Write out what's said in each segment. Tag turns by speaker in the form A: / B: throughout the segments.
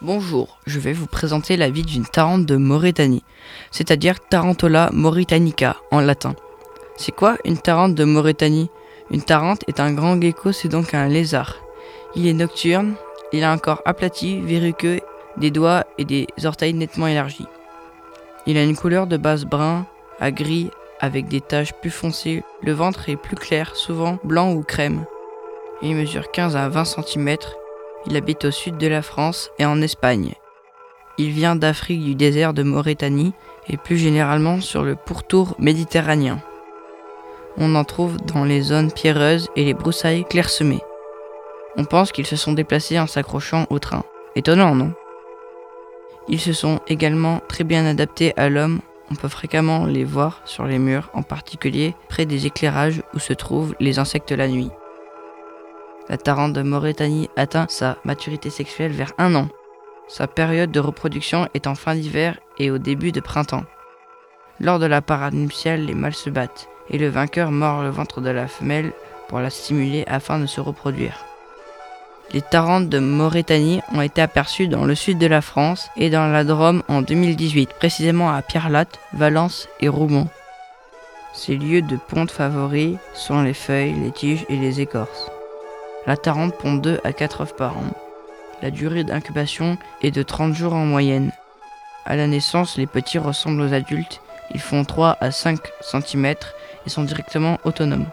A: Bonjour, je vais vous présenter la vie d'une tarente de Mauritanie, c'est-à-dire Tarantula mauritanica en latin. C'est quoi une tarente de Mauritanie? Une tarente est un grand gecko, c'est donc un lézard. Il est nocturne, il a un corps aplati, verruqueux, des doigts et des orteils nettement élargis. Il a une couleur de base brun à gris avec des taches plus foncées, le ventre est plus clair, souvent blanc ou crème. Il mesure 15 à 20 cm. Il habite au sud de la France et en Espagne. Il vient d'Afrique du désert de Mauritanie et plus généralement sur le pourtour méditerranéen. On en trouve dans les zones pierreuses et les broussailles clairsemées. On pense qu'ils se sont déplacés en s'accrochant au train. Étonnant, non? Ils se sont également très bien adaptés à l'homme. On peut fréquemment les voir sur les murs, en particulier près des éclairages où se trouvent les insectes la nuit. La tarente de Mauritanie atteint sa maturité sexuelle vers 1 an. Sa période de reproduction est en fin d'hiver et au début de printemps. Lors de la parade nuptiale, les mâles se battent et le vainqueur mord le ventre de la femelle pour la stimuler afin de se reproduire. Les tarentes de Mauritanie ont été aperçues dans le sud de la France et dans la Drôme en 2018, précisément à Pierrelatte, Valence et Roumont. Ses lieux de ponte favoris sont les feuilles, les tiges et les écorces. La tarente pond 2 à 4 œufs par an. La durée d'incubation est de 30 jours en moyenne. À la naissance, les petits ressemblent aux adultes. Ils font 3 à 5 cm et sont directement autonomes.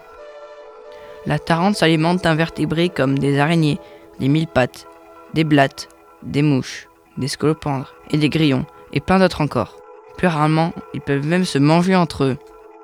A: La tarente s'alimente d'invertébrés comme des araignées, des mille-pattes, des blattes, des mouches, des scolopendres et des grillons, et plein d'autres encore. Plus rarement, ils peuvent même se manger entre eux.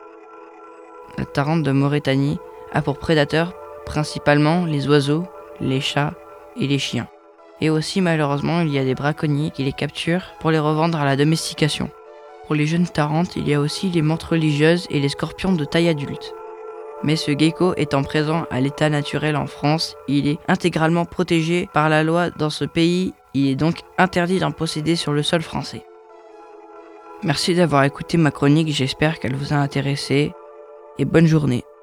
A: La tarente de Mauritanie a pour prédateurs principalement les oiseaux, les chats et les chiens. Et aussi malheureusement il y a des braconniers qui les capturent pour les revendre à la domestication. Pour les jeunes tarentes, il y a aussi les menthes religieuses et les scorpions de taille adulte. Mais ce gecko étant présent à l'état naturel en France, il est intégralement protégé par la loi dans ce pays, il est donc interdit d'en posséder sur le sol français. Merci d'avoir écouté ma chronique, j'espère qu'elle vous a intéressé et bonne journée.